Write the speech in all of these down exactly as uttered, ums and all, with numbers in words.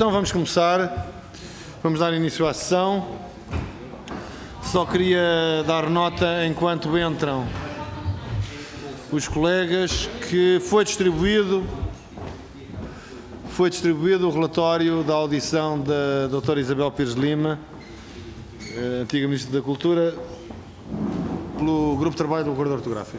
Então vamos começar, vamos dar início à sessão. Só queria dar nota, enquanto entram os colegas, que foi distribuído, foi distribuído o relatório da audição da doutora Isabel Pires de Lima, antiga Ministra da Cultura, pelo Grupo de Trabalho do Acordo Ortográfico.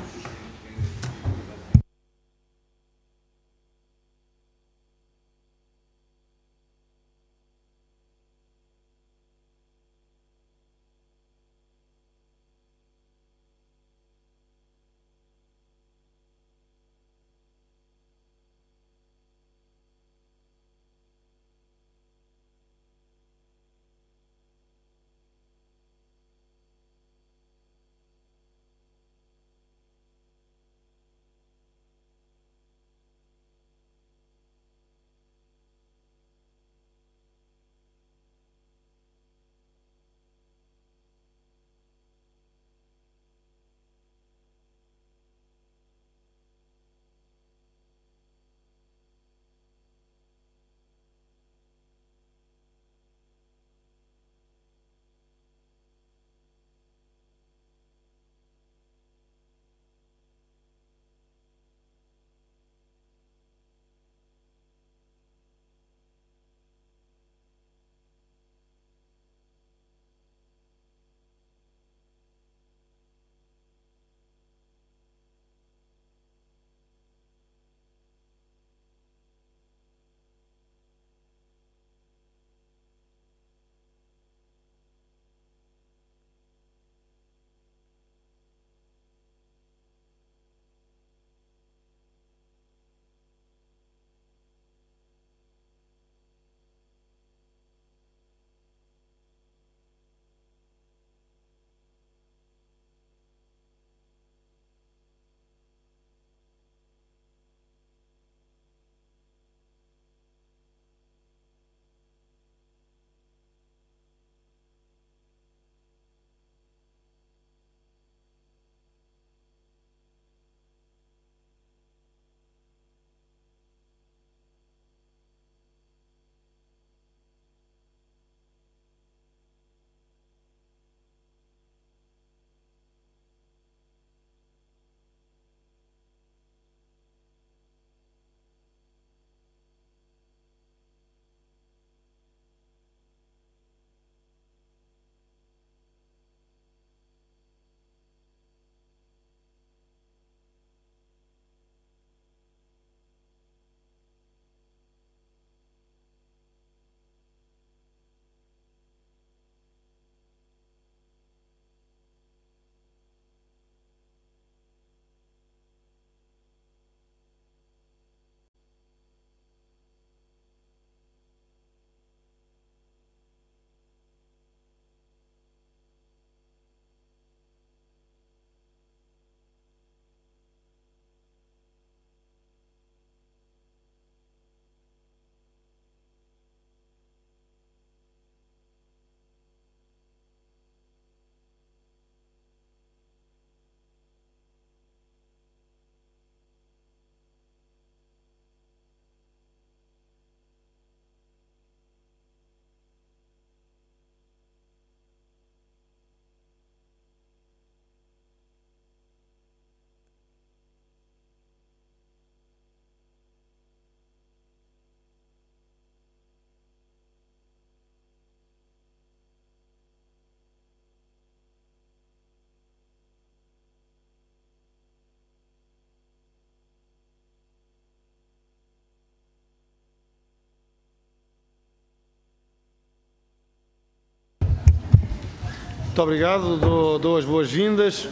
Muito obrigado, dou, dou as boas-vindas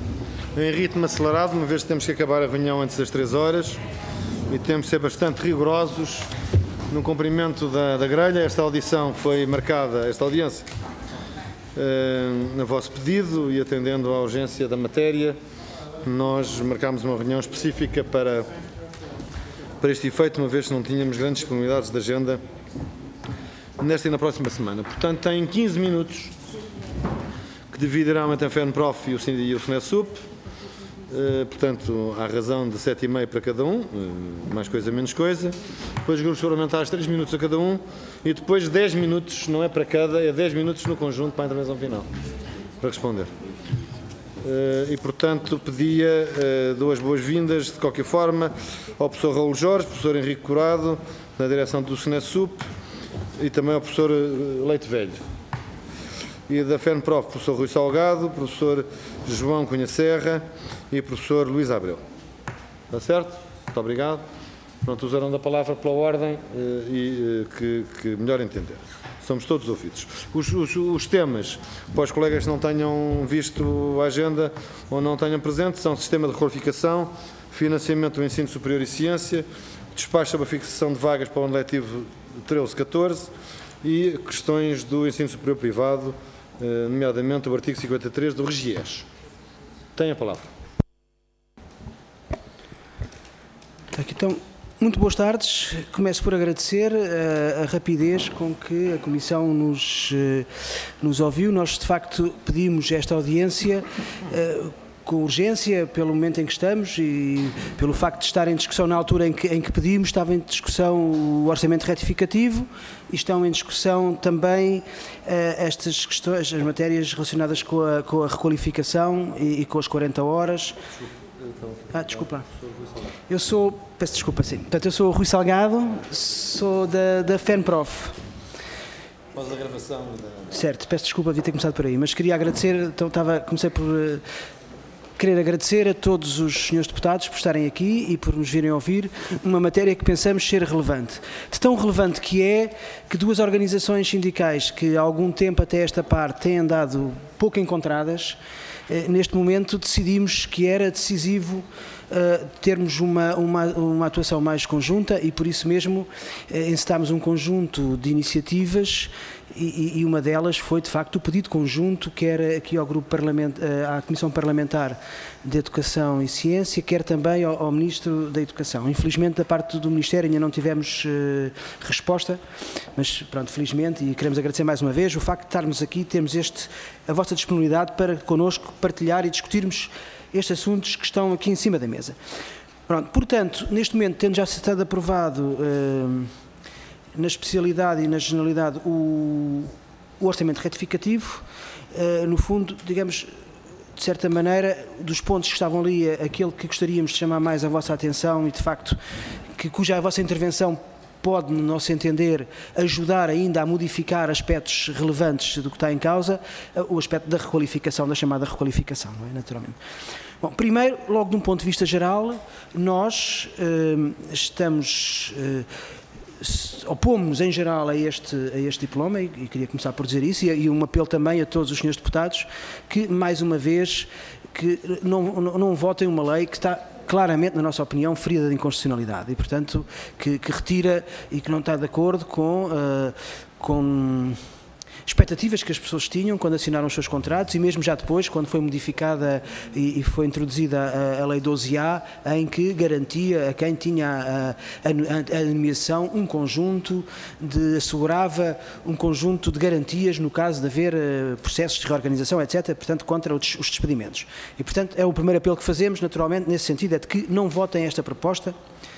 em ritmo acelerado, uma vez que temos que acabar a reunião antes das três horas e temos de ser bastante rigorosos no cumprimento da, da grelha. Esta audição foi marcada, esta audiência, eh, a vosso pedido e atendendo à urgência da matéria, nós marcámos uma reunião específica para, para este efeito, uma vez que não tínhamos grandes disponibilidades de agenda nesta e na próxima semana. Portanto, tem quinze minutos que dividirão entre a FENPROF e o SINESUP. Uh, portanto, há razão de sete e meio para cada um, uh, mais coisa, menos coisa. Depois, grupos parlamentares, três minutos a cada um. E depois, dez minutos, não é para cada, é dez minutos no conjunto para a intervenção final, para responder. Uh, e, portanto, pedia uh, duas boas-vindas, de qualquer forma, ao professor Raul Jorge, professor Henrique Curado, na direção do SNESUP, e também ao professor Leite Velho. E da FENPROF, professor Rui Salgado, professor João Cunha Serra e professor Luís Abreu. Está certo? Muito obrigado. Pronto, usarão da palavra pela ordem e que, que melhor entender. Somos todos ouvidos. Os, os, os temas, para os colegas que não tenham visto a agenda ou não tenham presente, são sistema de requalificação, financiamento do ensino superior e ciência, despacho sobre a fixação de vagas para o ano letivo treze catorze e questões do ensino superior privado, nomeadamente o artigo cinquenta e três do REGIES. Tem a palavra. Então, muito boas tardes. Começo por agradecer a, a rapidez com que a Comissão nos, nos ouviu. Nós, de facto, pedimos esta audiência uh, com urgência, pelo momento em que estamos e pelo facto de estar em discussão na altura em que, em que pedimos, estava em discussão o orçamento retificativo e estão em discussão também uh, estas questões, as matérias relacionadas com a, com a requalificação e, e com as quarenta horas. Ah, desculpa lá. Eu sou, peço desculpa, sim. Portanto, eu sou o Rui Salgado, sou da, da FENPROF. Após a gravação da... Certo, peço desculpa, devia ter começado por aí, mas queria agradecer, então estava, comecei por uh, querer agradecer a todos os senhores deputados por estarem aqui e por nos virem ouvir uma matéria que pensamos ser relevante. De tão relevante que é que duas organizações sindicais que há algum tempo até esta parte têm andado pouco encontradas, neste momento decidimos que era decisivo uh, termos uma, uma, uma atuação mais conjunta e por isso mesmo uh, encetámos um conjunto de iniciativas e, e uma delas foi de facto o pedido conjunto, quer aqui ao grupo parlamentar, uh, à Comissão Parlamentar de Educação e Ciência, quer também ao, ao Ministro da Educação. Infelizmente da parte do Ministério ainda não tivemos uh, resposta, mas pronto, felizmente, e queremos agradecer mais uma vez o facto de estarmos aqui, termos este, a vossa disponibilidade para connosco partilhar e discutirmos estes assuntos que estão aqui em cima da mesa. Pronto, portanto, neste momento, tendo já estado aprovado uh, na especialidade e na generalidade o, o orçamento retificativo, uh, no fundo, digamos, de certa maneira, dos pontos que estavam ali, aquele que gostaríamos de chamar mais a vossa atenção e, de facto, que, cuja a vossa intervenção pode, no nosso entender, ajudar ainda a modificar aspectos relevantes do que está em causa, o aspecto da requalificação, da chamada requalificação, não é? Naturalmente. Bom, primeiro, logo de um ponto de vista geral, nós eh, estamos, eh, opomos em geral a este, a este diploma, e, e queria começar por dizer isso, e, e um apelo também a todos os senhores deputados, que, mais uma vez, que não, não, não votem uma lei que está claramente, na nossa opinião, ferida de inconstitucionalidade e, portanto, que, que retira e que não está de acordo com, uh, com expectativas que as pessoas tinham quando assinaram os seus contratos e mesmo já depois, quando foi modificada e, e foi introduzida a, a Lei doze A, em que garantia a quem tinha a, a, a nomeação um conjunto de, assegurava um conjunto de garantias no caso de haver uh, processos de reorganização, etcétera, portanto, contra os, os despedimentos. E, portanto, é o primeiro apelo que fazemos, naturalmente, nesse sentido, é de que não votem esta proposta.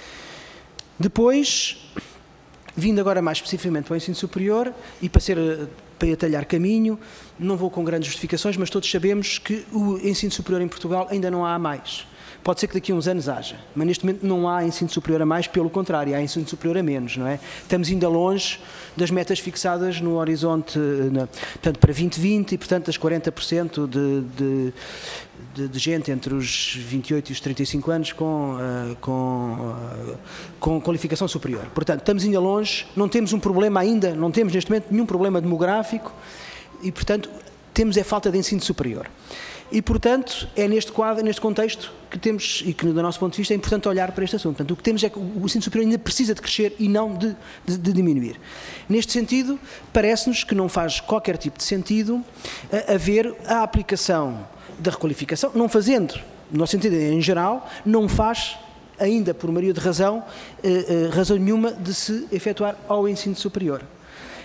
Depois, vindo agora mais especificamente para o ensino superior e para ser... para atalhar caminho, não vou com grandes justificações, mas todos sabemos que o ensino superior em Portugal ainda não há a mais. Pode ser que daqui a uns anos haja, mas neste momento não há ensino superior a mais, pelo contrário, há ensino superior a menos, não é? Estamos ainda longe das metas fixadas no horizonte, na, portanto, para vinte vinte e, portanto, das quarenta por cento de, de, de, de gente entre os vinte e oito e os trinta e cinco anos com, uh, com, uh, com qualificação superior. Portanto, estamos ainda longe, não temos um problema ainda, não temos neste momento nenhum problema demográfico e, portanto, temos é falta de ensino superior. E, portanto, é neste quadro, neste contexto que temos, e que do nosso ponto de vista é importante olhar para este assunto. Portanto, o que temos é que o ensino superior ainda precisa de crescer e não de, de, de diminuir. Neste sentido, parece-nos que não faz qualquer tipo de sentido haver a aplicação da requalificação, não fazendo, no nosso sentido em geral, não faz ainda, por maioria de razão, eh, eh, razão nenhuma de se efetuar ao ensino superior.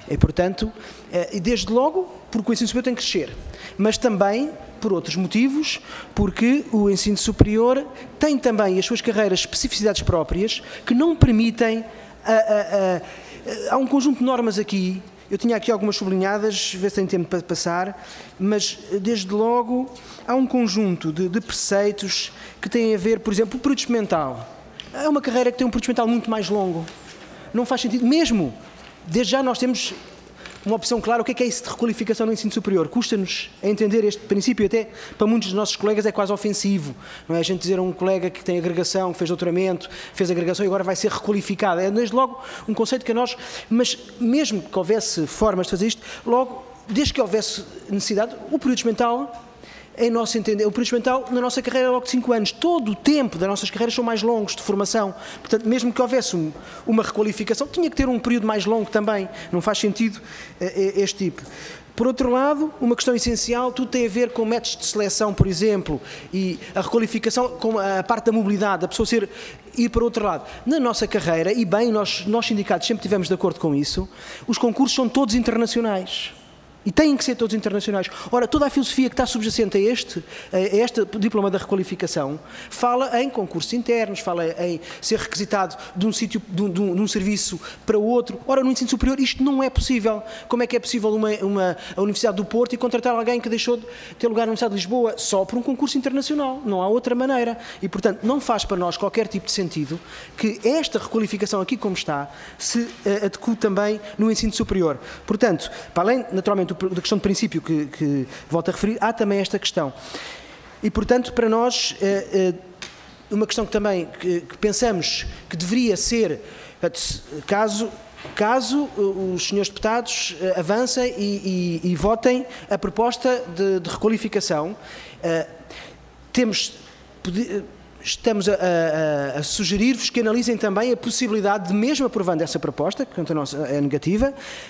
E, portanto, e desde logo, porque o ensino superior tem que crescer, mas também por outros motivos, porque o ensino superior tem também as suas carreiras especificidades próprias que não permitem, a, a, a, há um conjunto de normas aqui, eu tinha aqui algumas sublinhadas, ver se tem tempo para passar, mas desde logo há um conjunto de, de preceitos que têm a ver, por exemplo, o período experimental. É uma carreira que tem um período experimental muito mais longo, não faz sentido, mesmo, desde já nós temos uma opção clara. O que é que é isso de requalificação no ensino superior? Custa-nos a entender este princípio, até para muitos dos nossos colegas é quase ofensivo, não é? A gente dizer a um colega que tem agregação, que fez doutoramento, fez agregação e agora vai ser requalificado. É desde logo um conceito que a nós, mas mesmo que houvesse formas de fazer isto, logo, desde que houvesse necessidade, o período experimental, em nosso entender, o período experimental na nossa carreira é logo de cinco anos. Todo o tempo das nossas carreiras são mais longos de formação. Portanto, mesmo que houvesse um, uma requalificação, tinha que ter um período mais longo também. Não faz sentido uh, este tipo. Por outro lado, uma questão essencial, tudo tem a ver com métodos de seleção, por exemplo, e a requalificação com a parte da mobilidade, a pessoa ser, ir para o outro lado. Na nossa carreira, e bem, nós, nós sindicatos sempre estivemos de acordo com isso, os concursos são todos internacionais. E têm que ser todos internacionais. Ora, toda a filosofia que está subjacente a este, a este diploma da requalificação, fala em concursos internos, fala em ser requisitado de um sítio, de um, de um, de um serviço para o outro. Ora, no ensino superior isto não é possível. Como é que é possível uma, uma, a Universidade do Porto e contratar alguém que deixou de ter lugar na Universidade de Lisboa só por um concurso internacional? Não há outra maneira. E, portanto, não faz para nós qualquer tipo de sentido que esta requalificação aqui como está se uh, adeque também no ensino superior. Portanto, para além, naturalmente, da questão de princípio que, que volto a referir, há também esta questão. E, portanto, para nós, uma questão que também que, que pensamos que deveria ser, caso, caso os senhores deputados avancem e, e, e votem a proposta de, de requalificação, temos... Estamos a, a, a sugerir-vos que analisem também a possibilidade de, mesmo aprovando essa proposta, que quanto a nossa é negativa,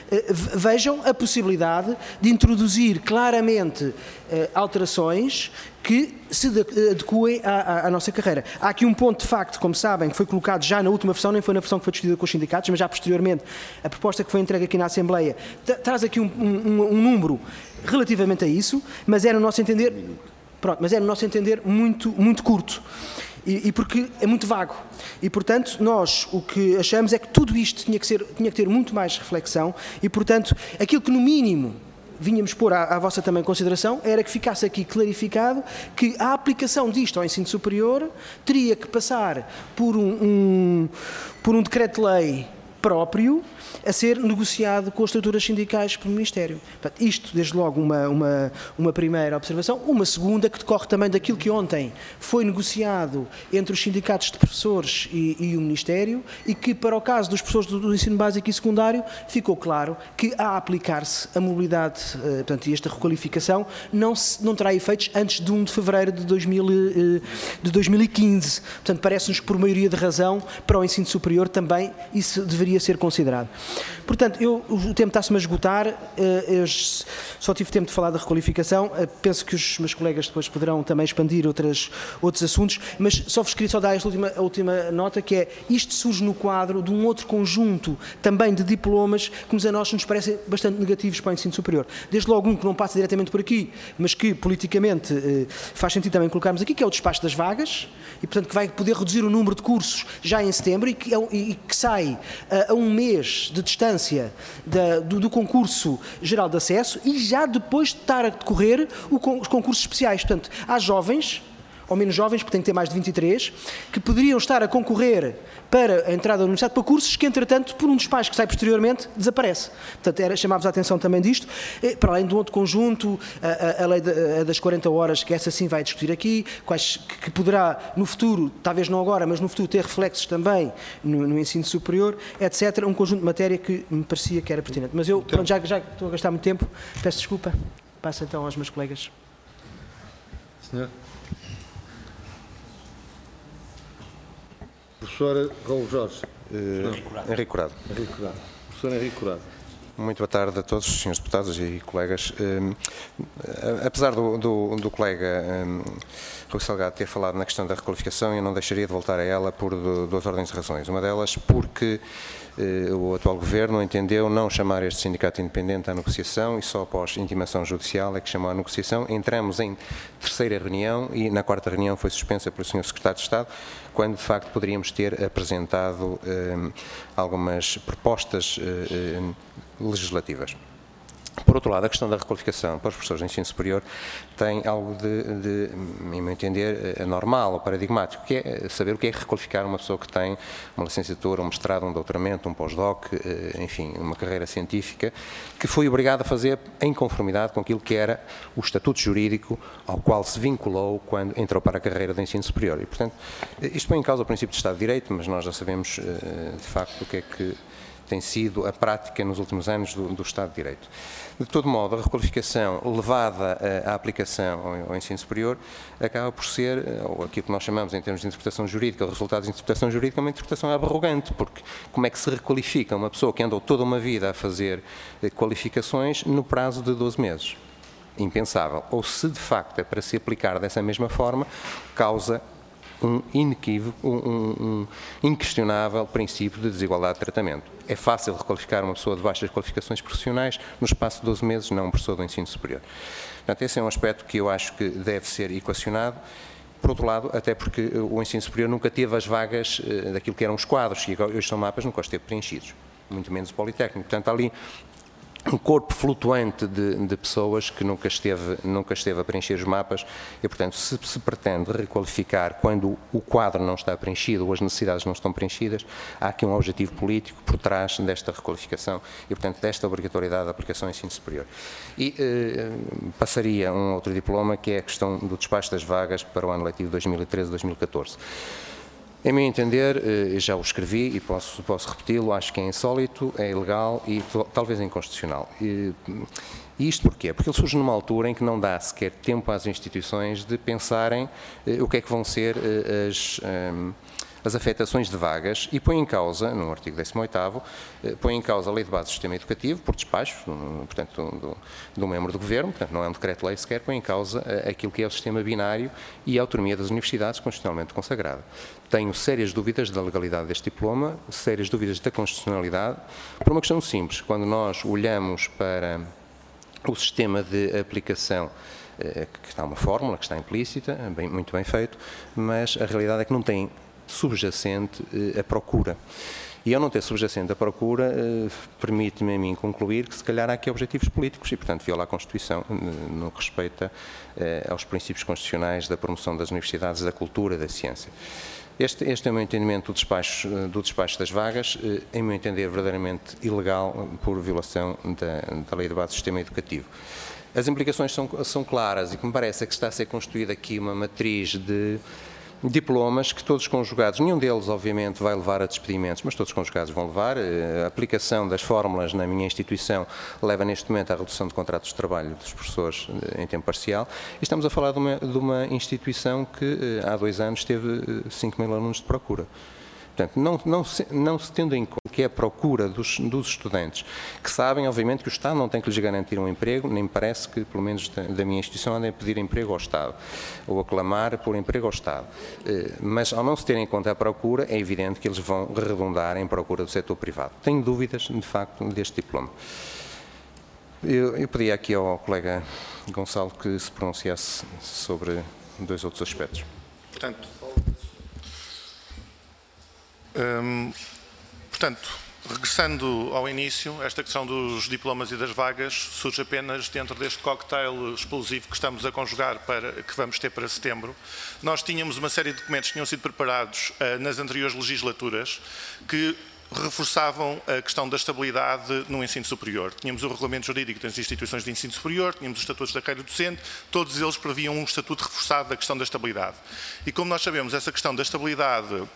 vejam a possibilidade de introduzir claramente alterações que se adequem à, à nossa carreira. Há aqui um ponto de facto, como sabem, que foi colocado já na última versão, nem foi na versão que foi discutida com os sindicatos, mas já posteriormente a proposta que foi entregue aqui na Assembleia traz aqui um, um, um número relativamente a isso, mas é no nosso entender... Pronto, mas é, no nosso entender, muito, muito curto e, e porque é muito vago. E, portanto, nós o que achamos é que tudo isto tinha que, ser, tinha que ter muito mais reflexão e, portanto, aquilo que no mínimo vínhamos pôr à, à vossa também consideração era que ficasse aqui clarificado que a aplicação disto ao ensino superior teria que passar por um, um, por um decreto-lei próprio a ser negociado com as estruturas sindicais pelo Ministério. Portanto, isto, desde logo, uma, uma, uma primeira observação. Uma segunda, que decorre também daquilo que ontem foi negociado entre os sindicatos de professores e, e o Ministério e que, para o caso dos professores do, do ensino básico e secundário, ficou claro que, a aplicar-se a mobilidade, eh, portanto, e esta requalificação, não, se, não terá efeitos antes de primeiro de fevereiro de, dois mil, eh, de dois mil e quinze. Portanto, parece-nos que, por maioria de razão, para o ensino superior também isso deveria ser considerado. Portanto, eu, o tempo está-se-me a esgotar, eu só tive tempo de falar da requalificação, penso que os meus colegas depois poderão também expandir outras, outros assuntos, mas só vos queria só dar esta última, a última nota, que é, isto surge no quadro de um outro conjunto também de diplomas que a nós nos parecem bastante negativos para o ensino superior. Desde logo um que não passa diretamente por aqui, mas que politicamente faz sentido também colocarmos aqui, que é o despacho das vagas, e portanto que vai poder reduzir o número de cursos já em setembro e que, é, e que sai a, a um mês de distância da, do, do concurso geral de acesso e já depois de estar a decorrer o, os concursos especiais. Portanto, há jovens, ou menos jovens, porque têm que ter mais de vinte e três, que poderiam estar a concorrer para a entrada da universidade para cursos que, entretanto, por um despacho que sai posteriormente, desaparece. Portanto, era, chamávamos a atenção também disto, para além de um outro conjunto, a, a, a lei de, a das quarenta horas, que essa sim vai discutir aqui, quais, que poderá no futuro, talvez não agora, mas no futuro ter reflexos também no, no ensino superior, etcétera. Um conjunto de matéria que me parecia que era pertinente. Mas eu, pronto, já, já estou a gastar muito tempo, peço desculpa. Passo então aos meus colegas. Senhor. Professor Raul Jorge. Uh, Henrique Curado. Henrique Curado. Professor Henrique Curado. Muito boa tarde a todos, senhores deputados e colegas. Um, apesar do, do, do colega um, Rui Salgado ter falado na questão da requalificação, eu não deixaria de voltar a ela por duas ordens de razões. Uma delas porque uh, o atual Governo entendeu não chamar este sindicato independente à negociação e só após intimação judicial é que chamou à negociação. Entramos em terceira reunião e na quarta reunião foi suspensa pelo senhor Secretário de Estado, quando de facto poderíamos ter apresentado um, algumas propostas uh, legislativas. Por outro lado, a questão da requalificação para os professores de ensino superior tem algo de, de em meu entender, normal ou paradigmático, que é saber o que é requalificar uma pessoa que tem uma licenciatura, um mestrado, um doutoramento, um pós-doc, enfim, uma carreira científica, que foi obrigado a fazer em conformidade com aquilo que era o estatuto jurídico ao qual se vinculou quando entrou para a carreira de ensino superior. E, portanto, isto põe em causa o princípio de Estado de Direito, mas nós já sabemos, de facto, o que é que tem sido a prática nos últimos anos do, do Estado de Direito. De todo modo, a requalificação levada à aplicação ao, ao ensino superior acaba por ser, ou aquilo que nós chamamos em termos de interpretação jurídica, o resultado de interpretação jurídica, uma interpretação arrogante, porque como é que se requalifica uma pessoa que andou toda uma vida a fazer qualificações no prazo de doze meses? Impensável. Ou se de facto é para se aplicar dessa mesma forma, causa um inequívoco, um, um, um inquestionável princípio de desigualdade de tratamento. É fácil requalificar uma pessoa de baixas qualificações profissionais no espaço de doze meses, não uma pessoa do ensino superior. Portanto, esse é um aspecto que eu acho que deve ser equacionado. Por outro lado, até porque o ensino superior nunca teve as vagas uh, daquilo que eram os quadros, e hoje são mapas, nunca os teve preenchidos, muito menos o Politécnico. Portanto, ali um corpo flutuante de, de pessoas que nunca esteve, nunca esteve a preencher os mapas e, portanto, se se pretende requalificar quando o quadro não está preenchido ou as necessidades não estão preenchidas, há aqui um objetivo político por trás desta requalificação e, portanto, desta obrigatoriedade da aplicação ao ensino superior. E eh, passaria um outro diploma, que é a questão do despacho das vagas para o ano letivo dois mil e treze a dois mil e catorze. Em meu entender, já o escrevi e posso, posso repeti-lo, acho que é insólito, é ilegal e talvez inconstitucional. E, e isto porquê? Porque ele surge numa altura em que não dá sequer tempo às instituições de pensarem eh, o que é que vão ser eh, as, eh, as afetações de vagas e põe em causa, no artigo décimo oitavo, eh, põe em causa a Lei de Base do Sistema Educativo, por despacho, um, portanto, do, do membro do Governo, portanto, não é um decreto-lei sequer, põe em causa eh, aquilo que é o sistema binário e a autonomia das universidades constitucionalmente consagrada. Tenho sérias dúvidas da legalidade deste diploma, sérias dúvidas da constitucionalidade, por uma questão simples. Quando nós olhamos para o sistema de aplicação, que está uma fórmula, que está implícita, bem, muito bem feito, mas a realidade é que não tem subjacente a procura. E ao não ter subjacente a procura, permite-me a mim concluir que se calhar há aqui objetivos políticos e, portanto, viola a Constituição no que respeita aos princípios constitucionais da promoção das universidades, da cultura e da ciência. Este, este é o meu entendimento do despacho, do despacho das vagas, em meu entender verdadeiramente ilegal por violação da, da Lei de Base do Sistema Educativo. As implicações são, são claras e que me parece que está a ser construída aqui uma matriz de diplomas que todos conjugados, nenhum deles obviamente vai levar a despedimentos, mas todos conjugados vão levar. A aplicação das fórmulas na minha instituição leva neste momento à redução de contratos de trabalho dos professores em tempo parcial e estamos a falar de uma, de uma instituição que há dois anos teve cinco mil alunos de procura. Portanto, não, não, se, não se tendo em conta que é a procura dos, dos estudantes, que sabem, obviamente, que o Estado não tem que lhes garantir um emprego, nem me parece que, pelo menos da, da minha instituição, andem a pedir emprego ao Estado, ou a clamar por emprego ao Estado. Mas, ao não se ter em conta a procura, é evidente que eles vão redundar em procura do setor privado. Tenho dúvidas, de facto, deste diploma. Eu, eu pedi aqui ao colega Gonçalo que se pronunciasse sobre dois outros aspectos. Portanto, Hum, portanto, regressando ao início, esta questão dos diplomas e das vagas surge apenas dentro deste cocktail explosivo que estamos a conjugar para, que vamos ter para setembro. Nós tínhamos uma série de documentos que tinham sido preparados uh, nas anteriores legislaturas que reforçavam a questão da estabilidade no ensino superior. Tínhamos o regulamento jurídico das instituições de ensino superior, tínhamos os estatutos da carreira docente, todos eles previam um estatuto reforçado da questão da estabilidade. E como nós sabemos, essa questão da estabilidade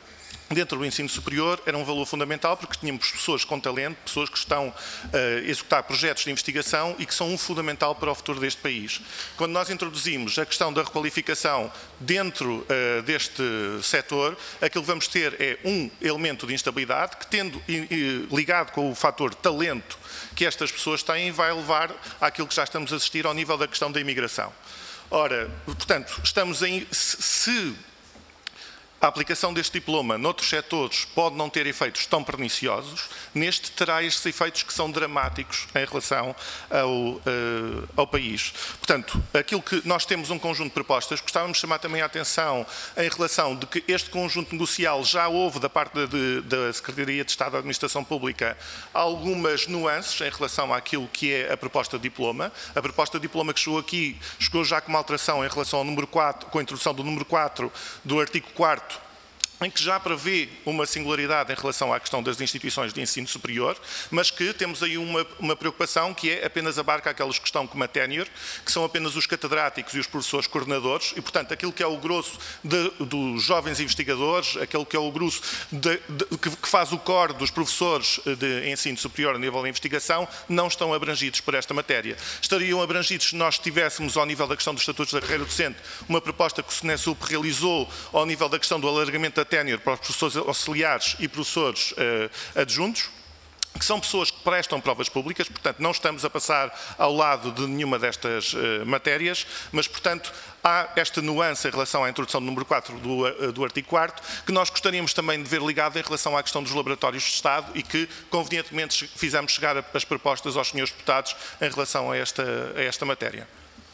dentro do ensino superior era um valor fundamental, porque tínhamos pessoas com talento, pessoas que estão a executar projetos de investigação e que são um fundamental para o futuro deste país. Quando nós introduzimos a questão da requalificação dentro uh, deste setor, aquilo que vamos ter é um elemento de instabilidade que, tendo e, e, ligado com o fator talento que estas pessoas têm, vai levar àquilo que já estamos a assistir ao nível da questão da imigração. Ora, portanto, estamos em... se a aplicação deste diploma noutros setores pode não ter efeitos tão perniciosos, neste terá estes efeitos que são dramáticos em relação ao, uh, ao país. Portanto, aquilo que nós temos um conjunto de propostas, gostávamos de chamar também a atenção em relação de que este conjunto negocial já houve da parte de, da Secretaria de Estado da Administração Pública algumas nuances em relação àquilo que é a proposta de diploma. A proposta de diploma que chegou aqui, chegou já com uma alteração em relação ao número quatro, com a introdução do número quatro do artigo quarto, em que já prevê uma singularidade em relação à questão das instituições de ensino superior, mas que temos aí uma, uma preocupação que é apenas abarca aqueles que estão como a tenure, que são apenas os catedráticos e os professores coordenadores, e, portanto, aquilo que é o grosso de, dos jovens investigadores, aquele que é o grosso de, de, que, que faz o core dos professores de ensino superior a nível de investigação, não estão abrangidos por esta matéria. Estariam abrangidos se nós tivéssemos, ao nível da questão dos estatutos da carreira docente, uma proposta que o SNESUP realizou ao nível da questão do alargamento da tenure para os professores auxiliares e professores uh, adjuntos, que são pessoas que prestam provas públicas, portanto não estamos a passar ao lado de nenhuma destas uh, matérias, mas portanto há esta nuance em relação à introdução do número quatro do, uh, do artigo quarto, que nós gostaríamos também de ver ligado em relação à questão dos laboratórios de Estado e que convenientemente fizemos chegar as propostas aos senhores deputados em relação a esta, a esta matéria.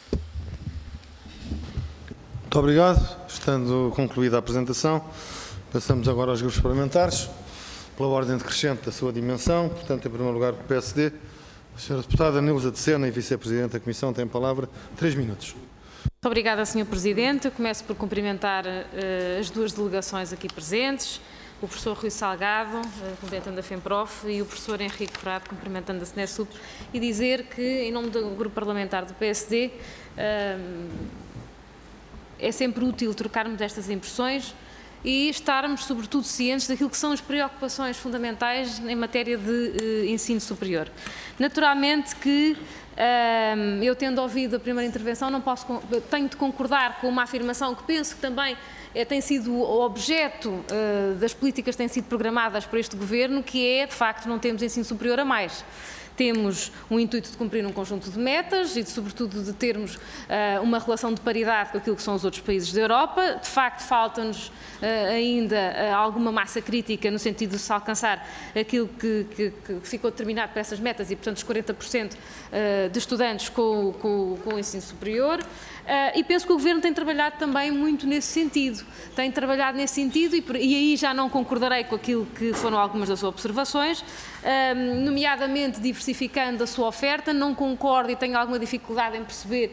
Muito obrigado. Estando concluída a apresentação, passamos agora aos grupos parlamentares, pela ordem decrescente da sua dimensão. Portanto, em primeiro lugar, o P S D. A senhora deputada Neuza de Sena e vice-presidente da Comissão tem a palavra. Três minutos. Muito obrigada, senhor Presidente. Eu começo por cumprimentar uh, as duas delegações aqui presentes, o professor Rui Salgado, uh, cumprimentando a FEMPROF, e o professor Henrique Prado, cumprimentando a SNESUP, e dizer que, em nome do grupo parlamentar do P S D, uh, é sempre útil trocarmos estas impressões e estarmos, sobretudo, cientes daquilo que são as preocupações fundamentais em matéria de uh, ensino superior. Naturalmente que, uh, eu tendo ouvido a primeira intervenção, não posso, tenho de concordar com uma afirmação que penso que também é, tem sido o objeto uh, das políticas que têm sido programadas por este Governo, que é, de facto, não temos ensino superior a mais. Temos um intuito de cumprir um conjunto de metas e, de, sobretudo, de termos uh, uma relação de paridade com aquilo que são os outros países da Europa. De facto, falta-nos uh, ainda uh, alguma massa crítica no sentido de se alcançar aquilo que, que, que ficou determinado para essas metas e, portanto, os quarenta por cento uh, de estudantes com, com, com o ensino superior. Uh, e penso que o Governo tem trabalhado também muito nesse sentido. Tem trabalhado nesse sentido e, e aí já não concordarei com aquilo que foram algumas das observações, uh, nomeadamente diversificando a sua oferta. Não concordo e tenho alguma dificuldade em perceber,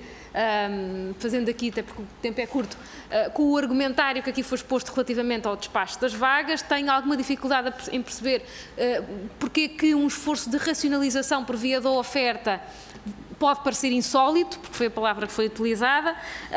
um, fazendo aqui, até porque o tempo é curto, uh, com o argumentário que aqui foi exposto relativamente ao despacho das vagas. Tenho alguma dificuldade em perceber uh, porque é que um esforço de racionalização por via da oferta pode parecer insólito, porque foi a palavra que foi utilizada.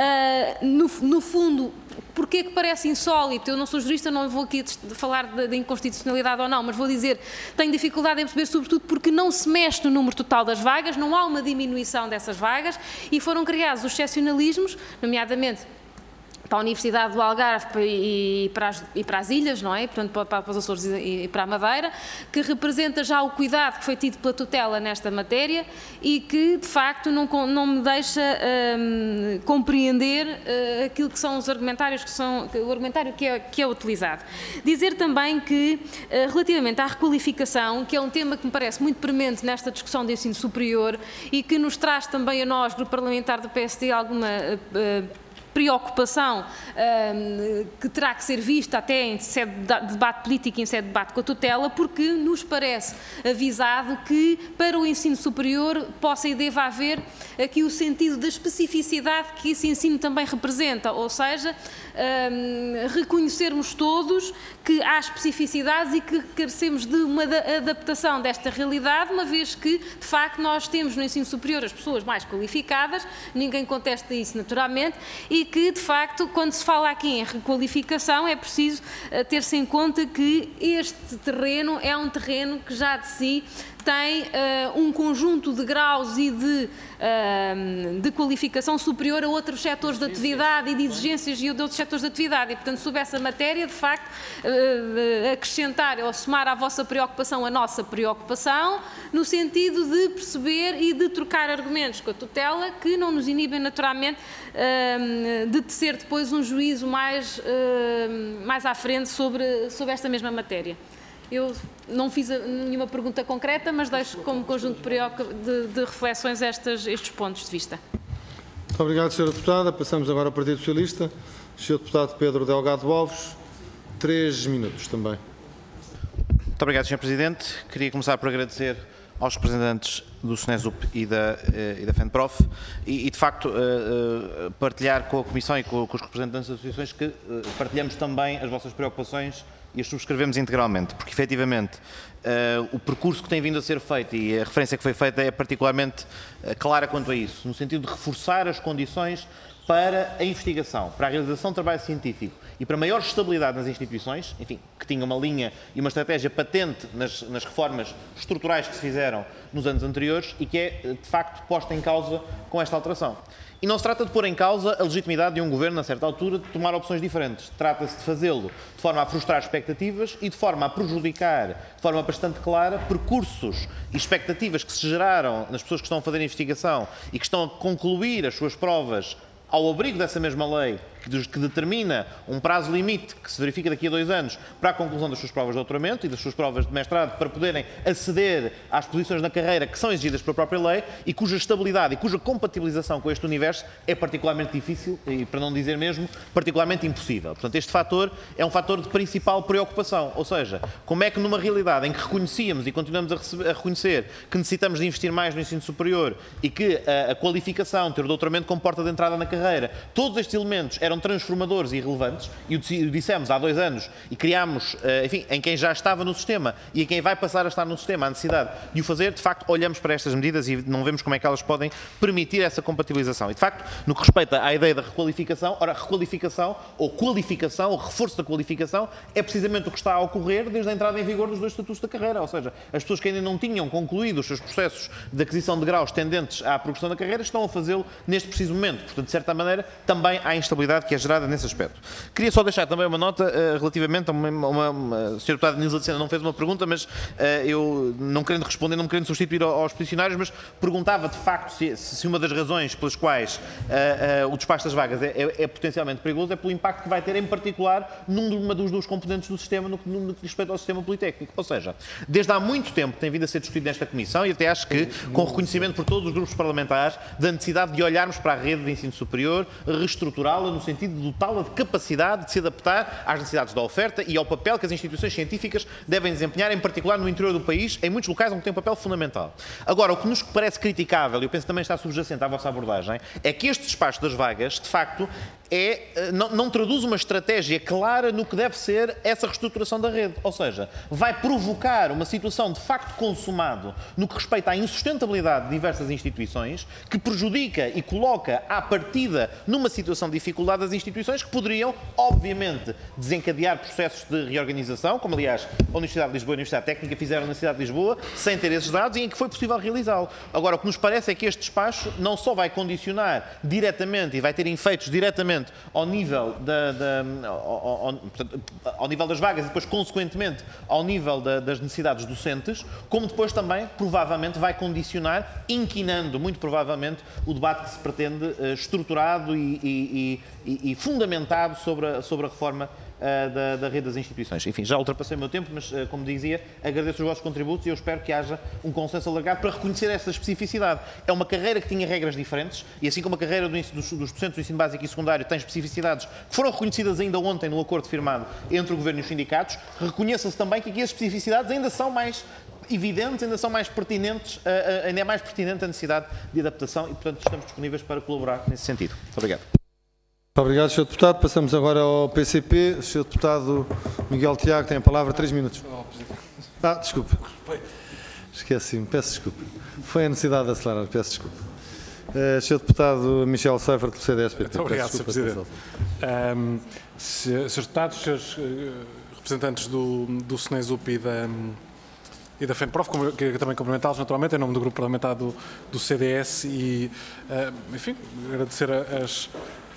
Uh, no, no fundo, porquê que parece insólito? Eu não sou jurista, não vou aqui falar da inconstitucionalidade ou não, mas vou dizer, tenho dificuldade em perceber, sobretudo porque não se mexe no número total das vagas, não há uma diminuição dessas vagas e foram criados os excepcionalismos, nomeadamente para a Universidade do Algarve e para as, e para as ilhas, não é? Portanto, para, para os Açores e para a Madeira, que representa já o cuidado que foi tido pela tutela nesta matéria e que, de facto, não, não me deixa hum, compreender uh, aquilo que são os argumentários, que são, o argumentário que é, que é utilizado. Dizer também que, uh, relativamente à requalificação, que é um tema que me parece muito premente nesta discussão de ensino superior e que nos traz também a nós, grupo parlamentar do P S D, alguma uh, preocupação um, que terá que ser vista até em sede de debate político e em sede de debate com a tutela, porque nos parece avisado que para o ensino superior possa e deva haver aqui o sentido da especificidade que esse ensino também representa, ou seja, um, reconhecermos todos que há especificidades e que carecemos de uma adaptação desta realidade, uma vez que, de facto, nós temos no ensino superior as pessoas mais qualificadas, ninguém contesta isso naturalmente, e que, de facto, quando se fala aqui em requalificação, é preciso ter-se em conta que este terreno é um terreno que já de si tem uh, um conjunto de graus e de, uh, de qualificação superior a outros setores de atividade e de exigências de outros setores de atividade. E, portanto, sobre essa matéria, de facto, uh, acrescentar ou somar à vossa preocupação a nossa preocupação, no sentido de perceber e de trocar argumentos com a tutela que não nos inibem naturalmente uh, de tecer depois um juízo mais, uh, mais à frente sobre, sobre esta mesma matéria. Eu não fiz nenhuma pergunta concreta, mas deixo como conjunto de, de reflexões estas, estes pontos de vista. Muito obrigado, senhora Deputada. Passamos agora ao Partido Socialista. senhor Deputado Pedro Delgado Alves, três minutos também. Muito obrigado, senhor Presidente. Queria começar por agradecer aos representantes do SNESUP e da, e da FENPROF e, e, de facto, partilhar com a Comissão e com, com os representantes das associações que partilhamos também as vossas preocupações e as subscrevemos integralmente, porque efetivamente uh, o percurso que tem vindo a ser feito e a referência que foi feita é particularmente uh, clara quanto a isso, no sentido de reforçar as condições para a investigação, para a realização de trabalho científico e para maior estabilidade nas instituições, enfim, que tinha uma linha e uma estratégia patente nas, nas reformas estruturais que se fizeram nos anos anteriores e que é, de facto, posta em causa com esta alteração. E não se trata de pôr em causa a legitimidade de um governo, a certa altura, de tomar opções diferentes. Trata-se de fazê-lo de forma a frustrar expectativas e de forma a prejudicar, de forma bastante clara, percursos e expectativas que se geraram nas pessoas que estão a fazer a investigação e que estão a concluir as suas provas ao abrigo dessa mesma lei, que determina um prazo limite que se verifica daqui a dois anos para a conclusão das suas provas de doutoramento e das suas provas de mestrado para poderem aceder às posições na carreira que são exigidas pela própria lei e cuja estabilidade e cuja compatibilização com este universo é particularmente difícil e, para não dizer mesmo, particularmente impossível. Portanto, este fator é um fator de principal preocupação, ou seja, como é que numa realidade em que reconhecíamos e continuamos a, receber, a reconhecer que necessitamos de investir mais no ensino superior e que a, a qualificação, ter o doutoramento como porta de entrada na carreira, todos estes elementos eram transformadores e relevantes, e o dissemos há dois anos, e criámos, enfim, em quem já estava no sistema e em quem vai passar a estar no sistema, a necessidade de o fazer, de facto, olhamos para estas medidas e não vemos como é que elas podem permitir essa compatibilização. E, de facto, no que respeita à ideia da requalificação, ora, requalificação ou qualificação, ou reforço da qualificação, é precisamente o que está a ocorrer desde a entrada em vigor dos dois estatutos da carreira, ou seja, as pessoas que ainda não tinham concluído os seus processos de aquisição de graus tendentes à progressão da carreira estão a fazê-lo neste preciso momento. Portanto, de certa maneira, também há instabilidade que é gerada nesse aspecto. Queria só deixar também uma nota uh, relativamente a uma... uma, uma a senhora Deputada Nilza de Sena não fez uma pergunta, mas uh, eu, não querendo responder, não querendo substituir aos peticionários, mas perguntava de facto se, se uma das razões pelas quais uh, uh, o despacho das vagas é, é, é potencialmente perigoso é pelo impacto que vai ter, em particular, numa dos dois componentes do sistema, no, no que respeita ao sistema politécnico. Ou seja, desde há muito tempo tem vindo a ser discutido nesta Comissão e até acho que, com reconhecimento por todos os grupos parlamentares, da necessidade de olharmos para a rede de ensino superior, reestruturá-la no sentido de dotá-la de capacidade de se adaptar às necessidades da oferta e ao papel que as instituições científicas devem desempenhar, em particular no interior do país, em muitos locais onde tem um papel fundamental. Agora, o que nos parece criticável, e eu penso que também está subjacente à vossa abordagem, é que este despacho das vagas, de facto, é, não, não traduz uma estratégia clara no que deve ser essa reestruturação da rede. Ou seja, vai provocar uma situação de facto consumado no que respeita à insustentabilidade de diversas instituições, que prejudica e coloca à partida numa situação de dificuldade as instituições que poderiam, obviamente, desencadear processos de reorganização, como aliás a Universidade de Lisboa e a Universidade Técnica fizeram na cidade de Lisboa, sem ter esses dados e em que foi possível realizá-lo. Agora, o que nos parece é que este despacho não só vai condicionar diretamente e vai ter efeitos diretamente ao nível, da, da, ao, ao, portanto, ao nível das vagas e depois, consequentemente, ao nível da, das necessidades docentes, como depois também, provavelmente, vai condicionar, inquinando, muito provavelmente, o debate que se pretende uh, estruturado e, e, e, e fundamentado sobre a, sobre a reforma Uh, da, da rede das instituições. Enfim, já ultrapassei o meu tempo, mas, uh, como dizia, agradeço os vossos contributos e eu espero que haja um consenso alargado para reconhecer essa especificidade. É uma carreira que tinha regras diferentes e, assim como a carreira do, dos, dos docentes do ensino básico e secundário tem especificidades que foram reconhecidas ainda ontem no acordo firmado entre o Governo e os sindicatos, reconheça-se também que aqui as especificidades ainda são mais evidentes, ainda são mais pertinentes, uh, ainda é mais pertinente a necessidade de adaptação e, portanto, estamos disponíveis para colaborar nesse sentido. Muito obrigado. Muito obrigado, senhor Deputado. Passamos agora ao P C P. O senhor Deputado Miguel Tiago tem a palavra, três minutos. Ah, desculpe. Esqueci-me, peço desculpa. Foi a necessidade de acelerar, peço desculpa. Uh, senhor Deputado Michel Seifert, do C D S P T. Muito obrigado, senhor Presidente. Um, Senhores Deputados, senhores uh, representantes do, do SNESUP e da, e da FENPROF, queria também cumprimentá-los naturalmente em nome do Grupo Parlamentar do, do C D S e, uh, enfim, agradecer as,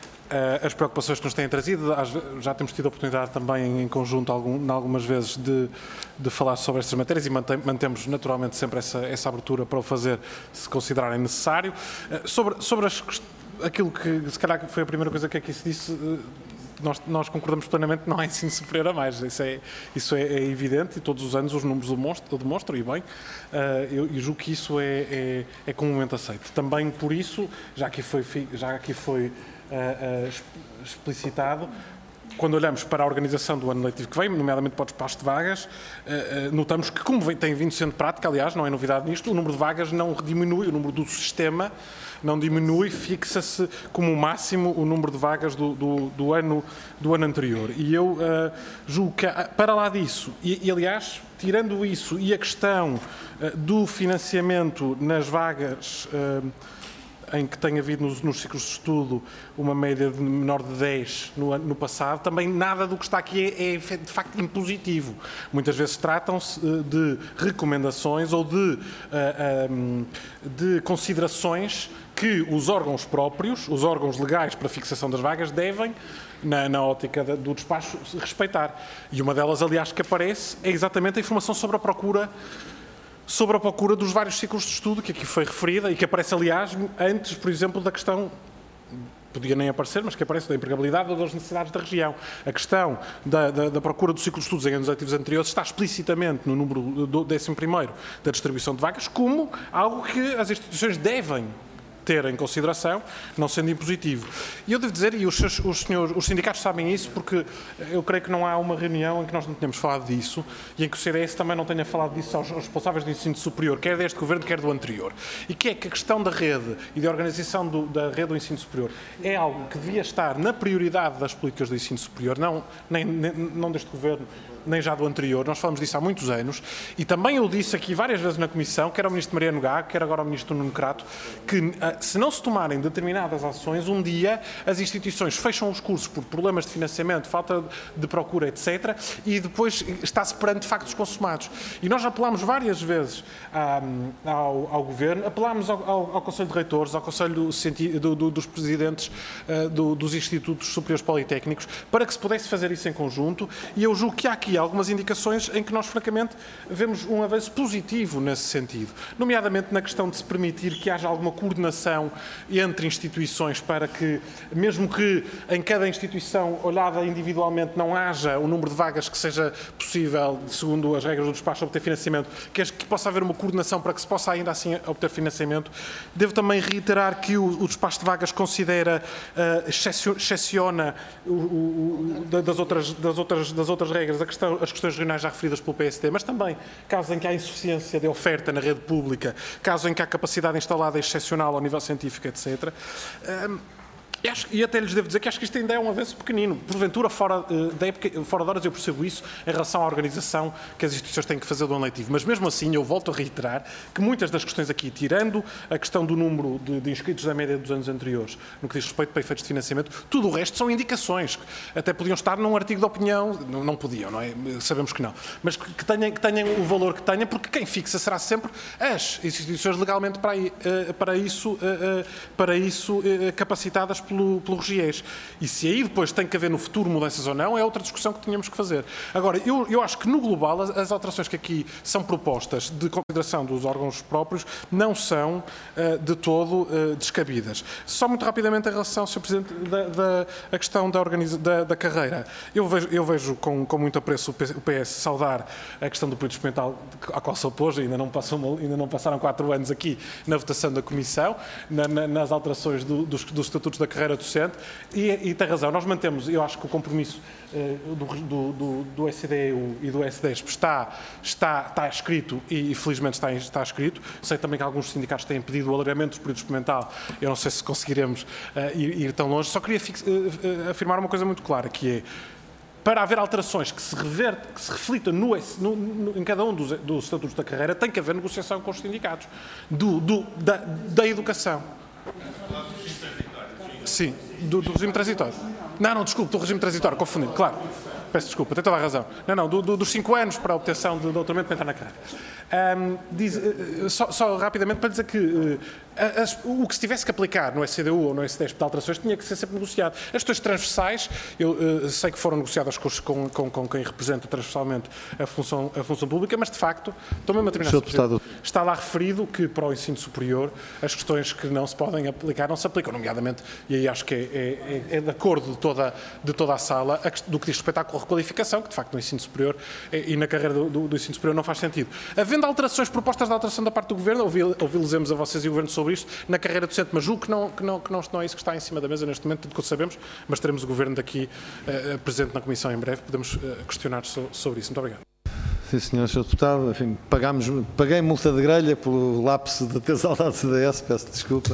as preocupações que nos têm trazido. Já temos tido a oportunidade também em conjunto, algum, algumas vezes, de, de falar sobre estas matérias e mantém, mantemos naturalmente sempre essa, essa abertura para o fazer, se considerarem necessário. Sobre, sobre as, aquilo que, se calhar, foi a primeira coisa que aqui se disse, nós, nós concordamos plenamente que não há ensino superior a mais. Isso é, isso é, é evidente e todos os anos os números o demonstram, o demonstram e bem, eu, eu julgo que isso é, é, é comumente aceito. Também por isso, já aqui foi, já aqui foi Uh, uh, explicitado, quando olhamos para a organização do ano letivo que vem, nomeadamente para o despacho de vagas, uh, uh, notamos que, como vem, tem vindo sendo prática, aliás, não é novidade nisto, o número de vagas não diminui, o número do sistema não diminui, fixa-se como máximo o número de vagas do, do, do, ano, do ano anterior. E eu uh, julgo que, para lá disso, e, e aliás, tirando isso e a questão uh, do financiamento nas vagas uh, em que tem havido nos, nos ciclos de estudo uma média de menor de dez no, no passado, também nada do que está aqui é, é de facto impositivo. Muitas vezes tratam-se de recomendações ou de, uh, um, de considerações que os órgãos próprios, os órgãos legais para a fixação das vagas, devem, na, na ótica do despacho, respeitar. E uma delas, aliás, que aparece é exatamente a informação sobre a procura sobre a procura dos vários ciclos de estudo, que aqui foi referida e que aparece, aliás, antes, por exemplo, da questão, podia nem aparecer, mas que aparece da empregabilidade ou das necessidades da região. A questão da, da, da procura do ciclo de estudos em anos letivos anteriores está explicitamente no número do décimo primeiro da distribuição de vagas como algo que as instituições devem ter em consideração, não sendo impositivo. E eu devo dizer, e os, os, senhores, os sindicatos sabem isso, porque eu creio que não há uma reunião em que nós não tenhamos falado disso e em que o C D S também não tenha falado disso aos, aos responsáveis do ensino superior, quer deste governo, quer do anterior. E que é que a questão da rede e da organização do, da rede do ensino superior é algo que devia estar na prioridade das políticas do ensino superior, não, nem, nem, não deste governo, nem já do anterior. Nós falamos disso há muitos anos e também eu disse aqui várias vezes na Comissão, quer ao Ministro Mariano Gago, quer agora ao Ministro Nuno Crato, que se não se tomarem determinadas ações, um dia as instituições fecham os cursos por problemas de financiamento, falta de procura, etcétera, e depois está-se perante factos consumados. E nós apelámos várias vezes um, ao, ao Governo, apelámos ao, ao, ao Conselho de Reitores, ao Conselho do, do, do, dos Presidentes uh, do, dos Institutos Superiores Politécnicos, para que se pudesse fazer isso em conjunto, e eu julgo que há aqui algumas indicações em que nós, francamente, vemos um avanço positivo nesse sentido, nomeadamente na questão de se permitir que haja alguma coordenação entre instituições para que, mesmo que em cada instituição olhada individualmente não haja o número de vagas que seja possível, segundo as regras do despacho, obter financiamento, que, que possa haver uma coordenação para que se possa ainda assim obter financiamento. Devo também reiterar que o, o despacho de vagas considera, uh, excepciona o, o, o, das, outras, das, outras, das outras regras a questão, as questões regionais já referidas pelo P S D, mas também caso em que há insuficiência de oferta na rede pública, caso em que há capacidade instalada excepcional ao nível científico, etcétera. Um, E, acho, e até lhes devo dizer que acho que isto ainda é um avanço pequenino. Porventura, fora, uh, da época, fora de horas, eu percebo isso em relação à organização que as instituições têm que fazer do ano letivo. Mas mesmo assim, eu volto a reiterar que muitas das questões aqui, tirando a questão do número de, de inscritos da média dos anos anteriores, no que diz respeito para efeitos de financiamento, tudo o resto são indicações. Até podiam estar num artigo de opinião, não, não podiam, não é? Sabemos que não. Mas que, que, tenham, que tenham o valor que tenham, porque quem fixa será sempre as instituições legalmente para, uh, para isso, uh, uh, para isso uh, capacitadas pelo, pelo Regies. E se aí depois tem que haver no futuro mudanças ou não, é outra discussão que tínhamos que fazer. Agora, eu, eu acho que no global as, as alterações que aqui são propostas de consideração dos órgãos próprios não são uh, de todo uh, descabidas. Só muito rapidamente em relação, senhor Presidente, da, da a questão da, organiza, da, da carreira. Eu vejo, eu vejo com, com muito apreço o P S saudar a questão do período experimental à qual se opôs, ainda não, passou, ainda não passaram quatro anos aqui na votação da Comissão, na, na, nas alterações do, dos, dos estatutos da carreira docente. E, e tem razão, nós mantemos, eu acho que o compromisso uh, do, do, do S D U e do S D E S P está, está, está escrito e, e felizmente está, está escrito. Sei também que alguns sindicatos têm pedido o alargamento do período experimental, eu não sei se conseguiremos uh, ir, ir tão longe, só queria fix, uh, uh, afirmar uma coisa muito clara, que é, para haver alterações que se, reverte, que se reflitam no, no, no, em cada um dos, dos estatutos da carreira, tem que haver negociação com os sindicatos do, do, da, da educação. Sim, do, do regime transitório. Não, não, desculpe, do regime transitório, confundi, claro. Peço desculpa, tem toda a razão. Não, não, do, do, dos cinco anos para a obtenção de doutoramento para entrar na carreira. Um, diz, uh, só, só rapidamente para dizer que uh, as, o que se tivesse que aplicar no S C D U ou no S D E S P de alterações tinha que ser sempre negociado. As questões transversais, eu uh, sei que foram negociadas com, com, com, com quem representa transversalmente a função, a função pública, mas de facto, estou mesmo a terminar, senhor Deputado. Está lá referido que para o ensino superior as questões que não se podem aplicar não se aplicam, nomeadamente, e aí acho que é, é, é de acordo de toda, de toda a sala, a, do que diz respeito à requalificação, que de facto no ensino superior e na carreira do, do, do ensino superior não faz sentido. Havendo alterações, propostas de alteração da parte do Governo, ouvi-los a vocês e o Governo sobre isto, na carreira docente, mas julgo que não, que, não, que não, não é isso que está em cima da mesa neste momento, tudo que sabemos, mas teremos o Governo daqui uh, presente na Comissão em breve, podemos uh, questionar so, sobre isso. Muito obrigado. Sim, senhor, senhor Deputado, enfim, pagámos, paguei multa de grelha pelo lapso de ter saudade do C D S, peço desculpa.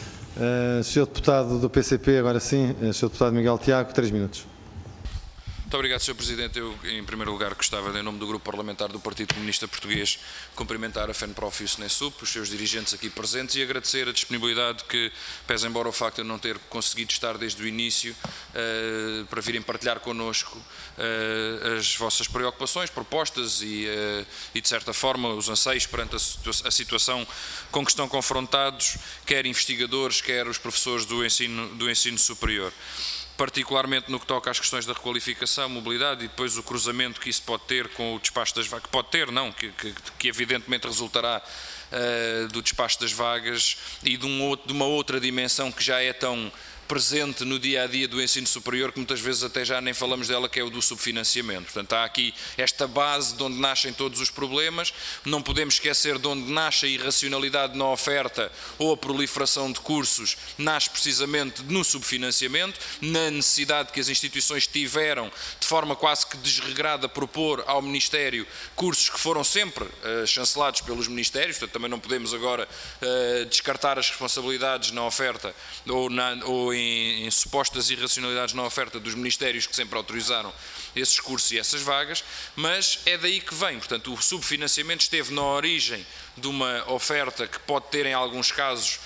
Uh, senhor Deputado do P C P, agora sim, uh, senhor Deputado Miguel Tiago, três minutos. Muito obrigado, senhor Presidente. Eu, em primeiro lugar, gostava, em nome do Grupo Parlamentar do Partido Comunista Português, cumprimentar a FENPROF e o SNESUP, os seus dirigentes aqui presentes, e agradecer a disponibilidade que, pese embora o facto de eu não ter conseguido estar desde o início, uh, para virem partilhar connosco uh, as vossas preocupações, propostas e, uh, e, de certa forma, os anseios perante a, situa a situação com que estão confrontados, quer investigadores, quer os professores do ensino, do ensino superior. Particularmente no que toca às questões da requalificação, mobilidade e depois o cruzamento que isso pode ter com o despacho das vagas, que pode ter, não, que, que, que evidentemente resultará uh, do despacho das vagas e de, um outro, de uma outra dimensão que já é tão presente no dia-a-dia do ensino superior, que muitas vezes até já nem falamos dela, que é o do subfinanciamento. Portanto, há aqui esta base de onde nascem todos os problemas, não podemos esquecer de onde nasce a irracionalidade na oferta ou a proliferação de cursos, nasce precisamente no subfinanciamento, na necessidade que as instituições tiveram, de forma quase que desregrada, propor ao Ministério cursos que foram sempre uh, chancelados pelos Ministérios, portanto também não podemos agora uh, descartar as responsabilidades na oferta ou, na, ou em Em, em supostas irracionalidades na oferta dos ministérios que sempre autorizaram esses cursos e essas vagas, mas é daí que vem. Portanto, o subfinanciamento esteve na origem de uma oferta que pode ter em alguns casos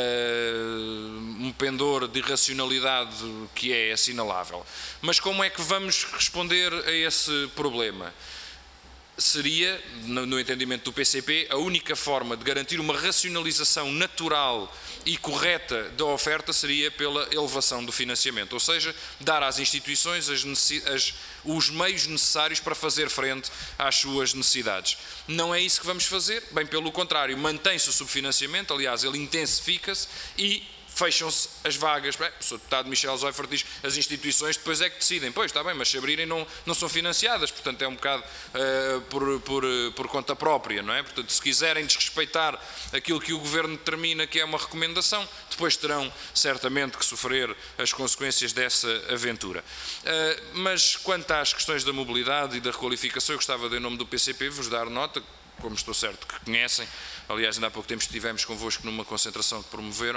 uh, um pendor de irracionalidade que é assinalável. Mas como é que vamos responder a esse problema? Seria, no entendimento do P C P, a única forma de garantir uma racionalização natural e correta da oferta seria pela elevação do financiamento, ou seja, dar às instituições as as, os meios necessários para fazer frente às suas necessidades. Não é isso que vamos fazer, bem pelo contrário, mantém-se o subfinanciamento, aliás, ele intensifica-se e fecham-se as vagas. Bem, o senhor Deputado Michel Zoifert diz as instituições depois é que decidem. Pois, está bem, mas se abrirem não, não são financiadas, portanto é um bocado uh, por, por, por conta própria, não é? Portanto, se quiserem desrespeitar aquilo que o Governo determina que é uma recomendação, depois terão certamente que sofrer as consequências dessa aventura. Uh, mas quanto às questões da mobilidade e da requalificação, eu gostava de, em nome do P C P, vos dar nota, como estou certo que conhecem, aliás, ainda há pouco tempo estivemos convosco numa concentração que promoveram.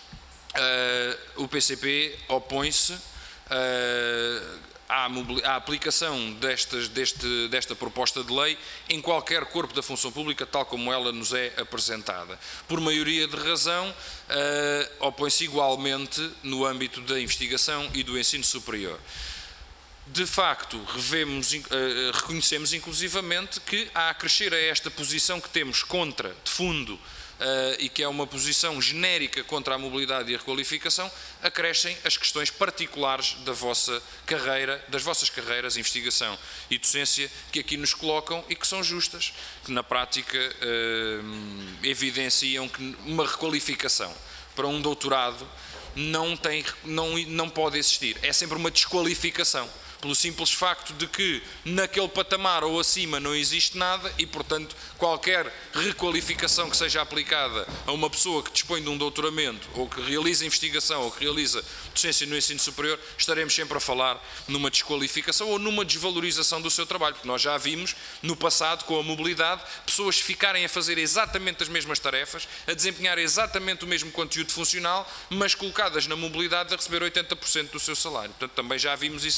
Uh, o P C P opõe-se uh, à, à aplicação destas, deste, desta proposta de lei em qualquer corpo da função pública, tal como ela nos é apresentada. Por maioria de razão, uh, opõe-se igualmente no âmbito da investigação e do ensino superior. De facto, revemos, uh, reconhecemos inclusivamente que, a acrescer a esta posição que temos contra, de fundo, Uh, e que é uma posição genérica contra a mobilidade e a requalificação, acrescem as questões particulares da vossa carreira, das vossas carreiras, investigação e docência, que aqui nos colocam e que são justas, que na prática uh, evidenciam que uma requalificação para um doutorado não, tem, não, não pode existir. É sempre uma desqualificação, pelo simples facto de que naquele patamar ou acima não existe nada e, portanto, qualquer requalificação que seja aplicada a uma pessoa que dispõe de um doutoramento ou que realiza investigação ou que realiza docência no ensino superior, estaremos sempre a falar numa desqualificação ou numa desvalorização do seu trabalho, porque nós já vimos no passado, com a mobilidade, pessoas ficarem a fazer exatamente as mesmas tarefas, a desempenhar exatamente o mesmo conteúdo funcional, mas colocadas na mobilidade a receber oitenta por cento do seu salário. Portanto, também já vimos isso acontecer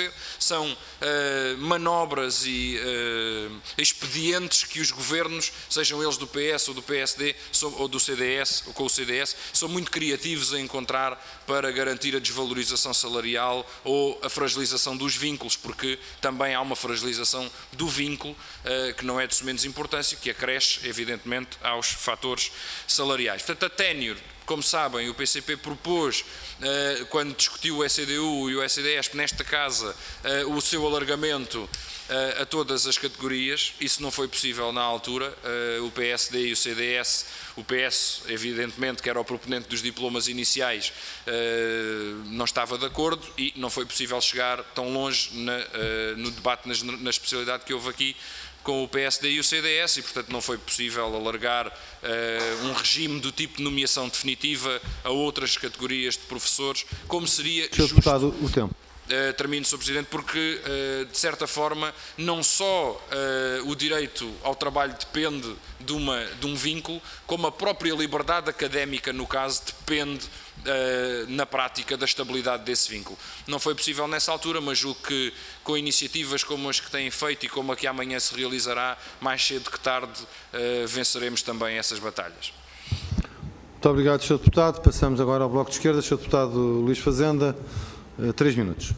acontecer, são uh, manobras e uh, expedientes que os governos, sejam eles do P S ou do P S D ou do C D S, ou com o C D S, são muito criativos a encontrar para garantir a desvalorização salarial ou a fragilização dos vínculos, porque também há uma fragilização do vínculo, uh, que não é de sumenos importância, que acresce, evidentemente, aos fatores salariais. Portanto, a ténure, como sabem, o P C P propôs, uh, quando discutiu o E C D U e o S D S, nesta Casa, uh, o seu alargamento uh, a todas as categorias. Isso não foi possível na altura. Uh, o P S D e o C D S, o P S, evidentemente, que era o proponente dos diplomas iniciais, uh, não estava de acordo e não foi possível chegar tão longe na, uh, no debate nas, na especialidade que houve aqui com o P S D e o C D S, e portanto não foi possível alargar uh, um regime do tipo de nomeação definitiva a outras categorias de professores, como seria senhor justo. Deputado, o tempo. Uh, termino, senhor Presidente, porque, uh, de certa forma, não só uh, o direito ao trabalho depende de, uma, de um vínculo, como a própria liberdade académica, no caso, depende, uh, na prática, da estabilidade desse vínculo. Não foi possível nessa altura, mas julgo que, com iniciativas como as que têm feito e como a que amanhã se realizará, mais cedo que tarde, uh, venceremos também essas batalhas. Muito obrigado, senhor Deputado. Passamos agora ao Bloco de Esquerda. senhor Deputado Luís Fazenda. Três minutos.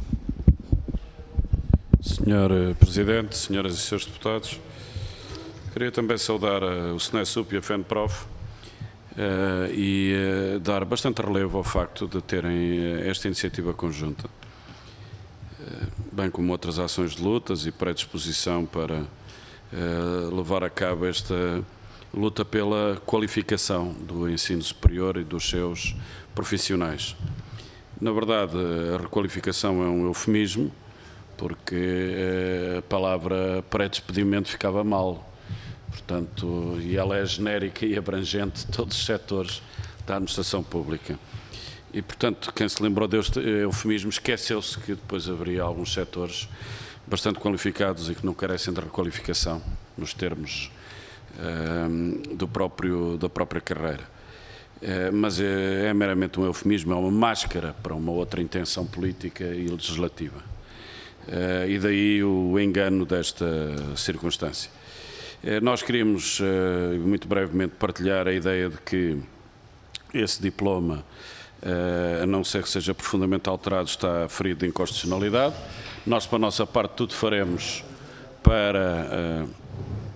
senhor Presidente, senhoras e senhores deputados, queria também saudar o SNESUP e a FENPROF uh, e uh, dar bastante relevo ao facto de terem uh, esta iniciativa conjunta, uh, bem como outras ações de lutas e predisposição para uh, levar a cabo esta luta pela qualificação do ensino superior e dos seus profissionais. Na verdade, a requalificação é um eufemismo, porque a palavra pré-despedimento ficava mal. Portanto, e ela é genérica e abrangente de todos os setores da administração pública. E, portanto, quem se lembrou deste eufemismo esqueceu-se que depois haveria alguns setores bastante qualificados e que não carecem de requalificação, nos termos um, do próprio, da própria carreira. É, mas é, é meramente um eufemismo, é uma máscara para uma outra intenção política e legislativa. É, e daí o engano desta circunstância. É, nós queríamos, é, muito brevemente, partilhar a ideia de que esse diploma, é, a não ser que seja profundamente alterado, está ferido de inconstitucionalidade. Nós, para a nossa parte, tudo faremos para... É,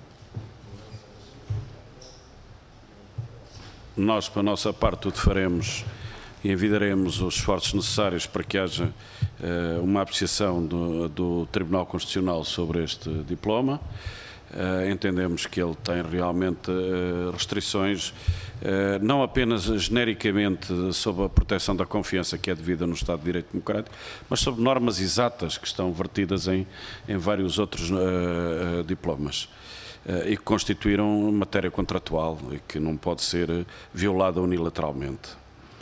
Nós, para a nossa parte, tudo faremos e envidaremos os esforços necessários para que haja uh, uma apreciação do, do Tribunal Constitucional sobre este diploma. Uh, entendemos que ele tem realmente uh, restrições, uh, não apenas genericamente sobre a proteção da confiança que é devida no Estado de Direito Democrático, mas sobre normas exatas que estão vertidas em, em vários outros uh, uh, diplomas. E que constituíram matéria contratual e que não pode ser violada unilateralmente.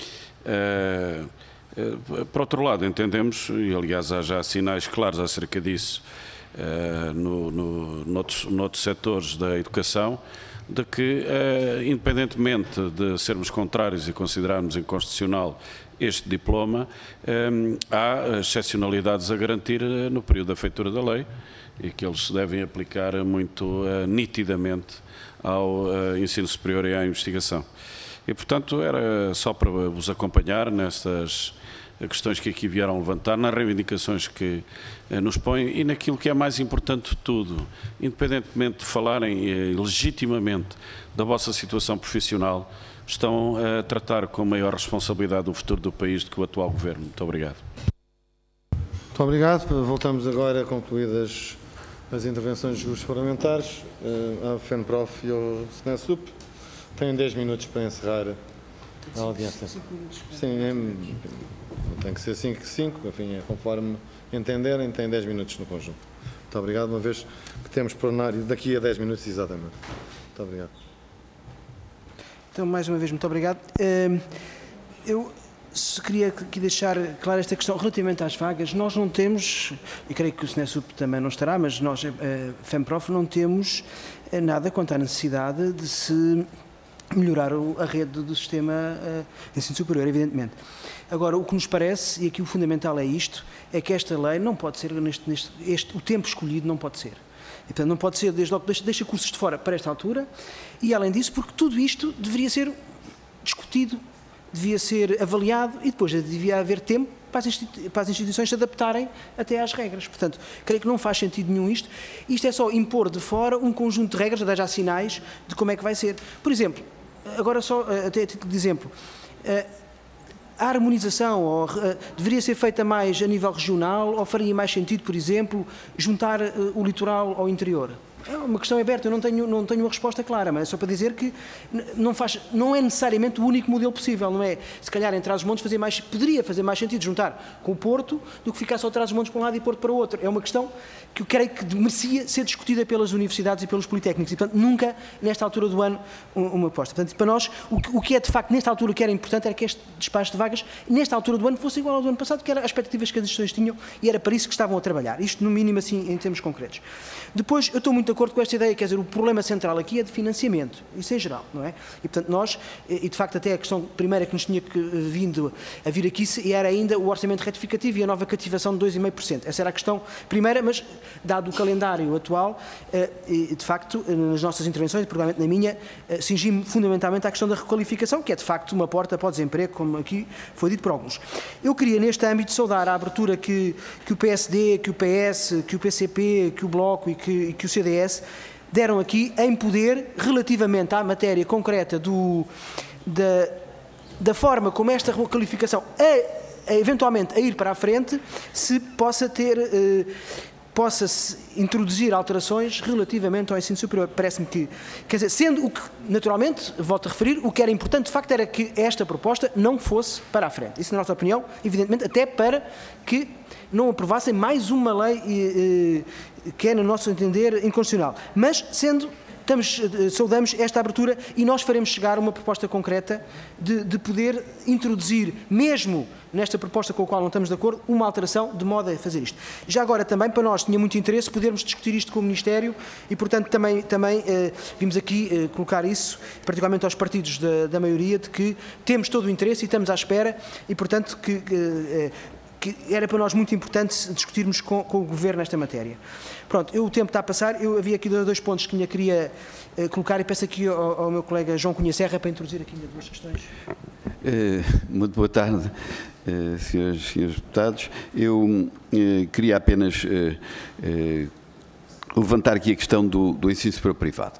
Por outro lado, entendemos, e aliás há já sinais claros acerca disso no, no, noutros, noutros setores da educação, de que, independentemente de sermos contrários e considerarmos inconstitucional este diploma, há excepcionalidades a garantir no período da feitura da lei, e que eles se devem aplicar muito uh, nitidamente ao uh, ensino superior e à investigação. E, portanto, era só para vos acompanhar nestas questões que aqui vieram levantar, nas reivindicações que uh, nos põem e naquilo que é mais importante de tudo, independentemente de falarem uh, legitimamente da vossa situação profissional, estão a tratar com maior responsabilidade o futuro do país do que o atual Governo. Muito obrigado. Muito obrigado. Voltamos agora, concluídas as intervenções dos grupos parlamentares, à FENPROF e ao SNESUP. Têm dez minutos para encerrar a audiência. Sim, é, tem que ser cinco, cinco, enfim, é conforme entenderem, tem dez minutos no conjunto. Muito obrigado, uma vez que temos plenário daqui a dez minutos exatamente. Muito obrigado. Então, mais uma vez, muito obrigado. Eu queria aqui deixar clara esta questão relativamente às vagas. Nós não temos, e creio que o SNESUP também não estará, mas nós, a FENPROF, não temos nada quanto à necessidade de se melhorar a rede do sistema uh, de ensino superior, evidentemente. Agora, o que nos parece, e aqui o fundamental é isto, é que esta lei não pode ser, neste, neste, este, o tempo escolhido não pode ser. E, portanto, não pode ser, desde logo, deixa, deixa cursos de fora para esta altura, e além disso, porque tudo isto deveria ser discutido, devia ser avaliado, e depois devia haver tempo para as, para as instituições se adaptarem até às regras. Portanto, creio que não faz sentido nenhum isto. Isto é só impor de fora um conjunto de regras, dar já sinais de como é que vai ser. Por exemplo, agora só, até a título de exemplo, a harmonização ou, uh, deveria ser feita mais a nível regional ou faria mais sentido, por exemplo, juntar uh, o litoral ao interior? É uma questão aberta, eu não tenho, não tenho uma resposta clara, mas é só para dizer que não, faz, não é necessariamente o único modelo possível, não é? Se calhar em Trás-os-Montes fazer mais, poderia fazer mais sentido juntar com o Porto do que ficar só Trás-os-Montes para um lado e Porto para o outro. É uma questão que eu creio que merecia ser discutida pelas universidades e pelos politécnicos e, portanto, nunca, nesta altura do ano, uma aposta. Portanto, para nós, o que, o que é de facto, nesta altura, que era importante era que este despacho de vagas, nesta altura do ano, fosse igual ao do ano passado, que eram as expectativas que as instituições tinham e era para isso que estavam a trabalhar. Isto, no mínimo, assim, em termos concretos. Depois, eu estou muito de acordo com esta ideia, quer dizer, o problema central aqui é de financiamento, isso em geral, não é? E, portanto, nós, e de facto até a questão primeira que nos tinha vindo a vir aqui era ainda o orçamento retificativo e a nova cativação de dois vírgula cinco por cento. Essa era a questão primeira, mas dado o calendário atual, de facto, nas nossas intervenções, provavelmente na minha, cingi-me fundamentalmente à questão da requalificação, que é de facto uma porta para o desemprego, como aqui foi dito por alguns. Eu queria, neste âmbito, saudar a abertura que, que o P S D, que o P S, que o P C P, que o Bloco e que, e que o C D S deram aqui em poder relativamente à matéria concreta do, da, da forma como esta requalificação, a, a, eventualmente a ir para a frente, se possa ter, eh, possa-se introduzir alterações relativamente ao ensino superior. Parece-me que, quer dizer, sendo o que, naturalmente, volto a referir, o que era importante, de facto, era que esta proposta não fosse para a frente. Isso, na nossa opinião, evidentemente, até para que não aprovassem mais uma lei eh, que é, no nosso entender, inconstitucional. Mas, sendo, estamos, saudamos esta abertura e nós faremos chegar uma proposta concreta de, de poder introduzir, mesmo nesta proposta com a qual não estamos de acordo, uma alteração de modo a fazer isto. Já agora, também, para nós, tinha muito interesse podermos discutir isto com o Ministério e, portanto, também, também eh, vimos aqui eh, colocar isso, particularmente aos partidos da, da maioria, de que temos todo o interesse e estamos à espera e, portanto, que... Eh, que era para nós muito importante discutirmos com, com o Governo nesta matéria. Pronto, eu, o tempo está a passar, eu havia aqui dois pontos que ainda queria uh, colocar e peço aqui ao, ao meu colega João Cunha Serra para introduzir aqui ainda duas questões. Uh, muito boa tarde, uh, senhores, senhores deputados. Eu uh, queria apenas uh, uh, levantar aqui a questão do, do ensino superior privado.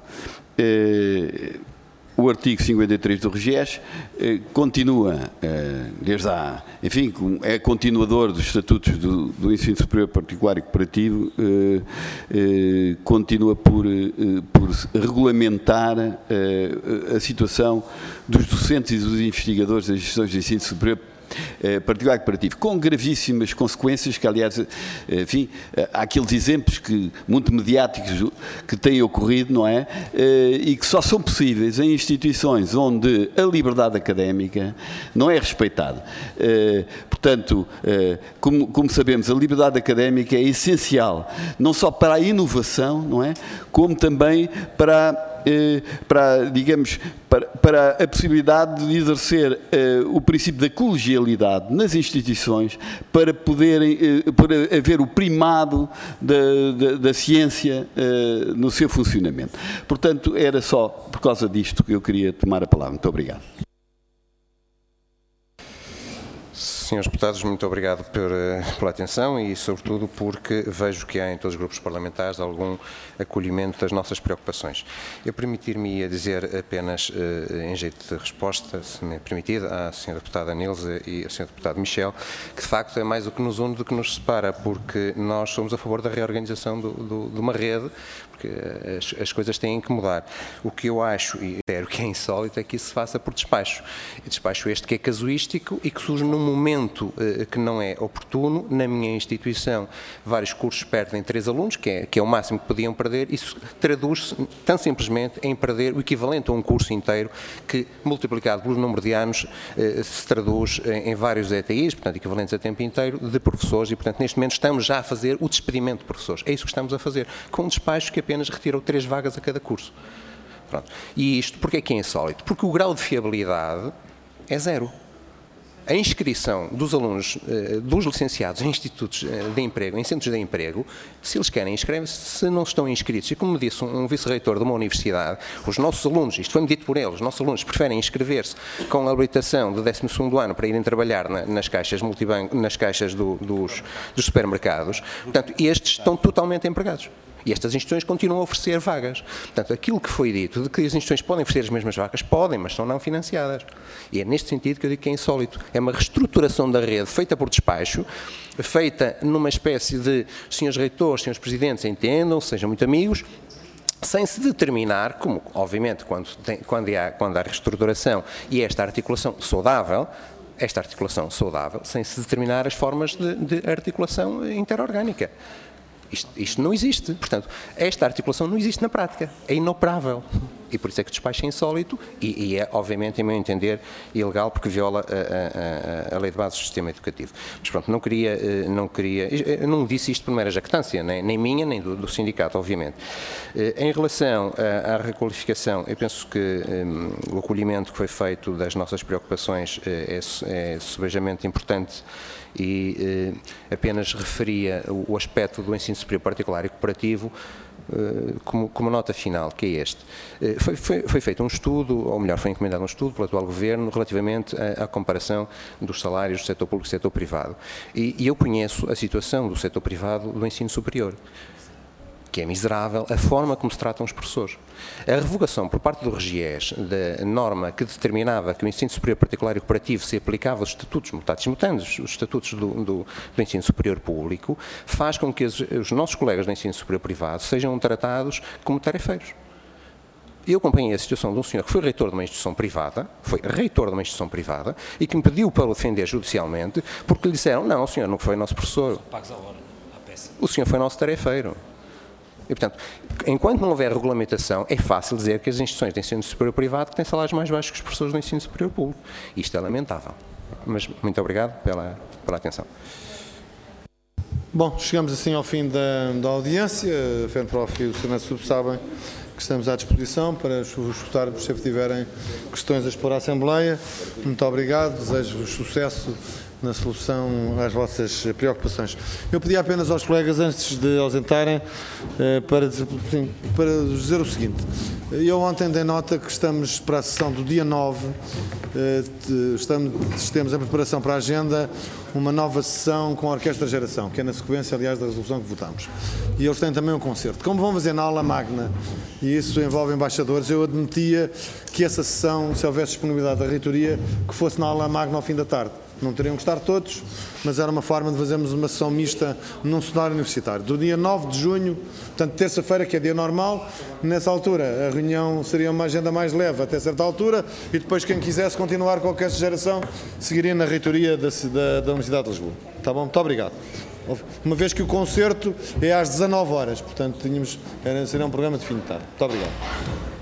Uh, O artigo cinquenta e três do REGES eh, continua, eh, desde há, enfim, é continuador dos estatutos do, do ensino superior particular e cooperativo, eh, eh, continua por, eh, por regulamentar eh, a situação dos docentes e dos investigadores das instituições de ensino superior Eh, particular e cooperativo, com gravíssimas consequências que, aliás, enfim, há aqueles exemplos que, muito mediáticos que têm ocorrido, não é? Eh, e que só são possíveis em instituições onde a liberdade académica não é respeitada. Eh, portanto, eh, como, como sabemos, a liberdade académica é essencial, não só para a inovação, não é? Como também para para, digamos, para, para a possibilidade de exercer uh, o princípio da colegialidade nas instituições para poderem, uh, para haver o primado da, da, da ciência uh, no seu funcionamento. Portanto, era só por causa disto que eu queria tomar a palavra. Muito obrigado. Senhores deputados, muito obrigado por, pela atenção e, sobretudo, porque vejo que há em todos os grupos parlamentares algum acolhimento das nossas preocupações. Eu permitir-me dizer apenas, em jeito de resposta, se me é permitido, à senhora deputada Nilza e ao senhor deputado Michel, que de facto é mais o que nos une do que nos separa, porque nós somos a favor da reorganização do, do, de uma rede, porque as, as coisas têm que mudar. O que eu acho, e espero que é insólito, é que isso se faça por despacho. E despacho este que é casuístico e que surge num momento uh, que não é oportuno. Na minha instituição, vários cursos perdem três alunos, que é, que é o máximo que podiam perder. Isso traduz-se, tão simplesmente, em perder o equivalente a um curso inteiro, que, multiplicado pelo número de anos, uh, se traduz em, em vários E T Is, portanto, equivalentes a tempo inteiro, de professores. E, portanto, neste momento estamos já a fazer o despedimento de professores. É isso que estamos a fazer, com um despacho que apenas retirou três vagas a cada curso. Pronto. E isto porque é que é insólito? Porque o grau de fiabilidade é zero. A inscrição dos alunos, dos licenciados em institutos de emprego, em centros de emprego, se eles querem, inscrevem-se, se não estão inscritos. E como me disse um vice-reitor de uma universidade, os nossos alunos, isto foi-me dito por eles, os nossos alunos preferem inscrever-se com a habilitação do décimo segundo ano para irem trabalhar na, nas caixas multibanco, nas caixas do, dos, dos supermercados. Portanto, estes estão totalmente empregados. E estas instituições continuam a oferecer vagas. Portanto, aquilo que foi dito de que as instituições podem oferecer as mesmas vagas, podem, mas são não financiadas. E é neste sentido que eu digo que é insólito. É uma reestruturação da rede feita por despacho, feita numa espécie de senhores reitores, senhores presidentes, entendam, sejam muito amigos, sem se determinar, como obviamente quando, tem, quando, há, quando há reestruturação e esta articulação saudável, esta articulação saudável, sem se determinar as formas de, de articulação interorgânica. Isto, isto não existe. Portanto, esta articulação não existe na prática. É inoperável. E por isso é que o despacho é insólito e, e é, obviamente, em meu entender, ilegal porque viola a, a, a lei de base do sistema educativo. Mas pronto, não queria, não queria, eu não disse isto por mera jactância, nem, nem minha, nem do, do sindicato, obviamente. Em relação à, à requalificação, eu penso que um, o acolhimento que foi feito das nossas preocupações é, é subejamente importante e eh, apenas referia o, o aspecto do ensino superior particular e cooperativo eh, como, como nota final, que é este. Eh, foi, foi, foi feito um estudo, ou melhor, foi encomendado um estudo pelo atual Governo relativamente à, à comparação dos salários do setor público e do setor privado. E, e eu conheço a situação do setor privado do ensino superior, que é miserável, a forma como se tratam os professores. A revogação por parte do REGIES da norma que determinava que o ensino superior particular e cooperativo se aplicava aos estatutos mutatis mutandis, os estatutos do, do, do ensino superior público, faz com que os, os nossos colegas do ensino superior privado sejam tratados como tarefeiros. Eu acompanhei a situação de um senhor que foi reitor de uma instituição privada, foi reitor de uma instituição privada, e que me pediu para o defender judicialmente, porque lhe disseram, não, o senhor não foi nosso professor, o senhor foi nosso tarefeiro. E, portanto, enquanto não houver regulamentação, é fácil dizer que as instituições de ensino superior privado têm salários mais baixos que os professores do ensino superior público. Isto é lamentável. Mas muito obrigado pela, pela atenção. Bom, chegamos assim ao fim da, da audiência. A FENPROF e o SNSUP sabem que estamos à disposição para os votarmos se tiverem questões a expor à Assembleia. Muito obrigado, desejo-vos sucesso na solução às vossas preocupações. Eu pedi apenas aos colegas, antes de ausentarem, para dizer, sim, para dizer o seguinte. Eu ontem dei nota que estamos para a sessão do dia nove, estamos, temos a preparação para a agenda, uma nova sessão com a Orquestra Geração, que é na sequência, aliás, da resolução que votamos. E eles têm também um concerto. Como vão fazer na aula magna, e isso envolve embaixadores, eu admitia que essa sessão, se houvesse disponibilidade da reitoria, que fosse na aula magna ao fim da tarde. Não teriam que estar todos, mas era uma forma de fazermos uma sessão mista num cenário universitário. Do dia nove de junho, portanto, terça-feira, que é dia normal, nessa altura a reunião seria uma agenda mais leve até certa altura e depois quem quisesse continuar com qualquer geração seguiria na reitoria da, da, da Universidade de Lisboa. Está bom? Muito obrigado. Uma vez que o concerto é às dezanove horas, portanto, tínhamos, era, seria um programa de fim de tarde. Muito obrigado.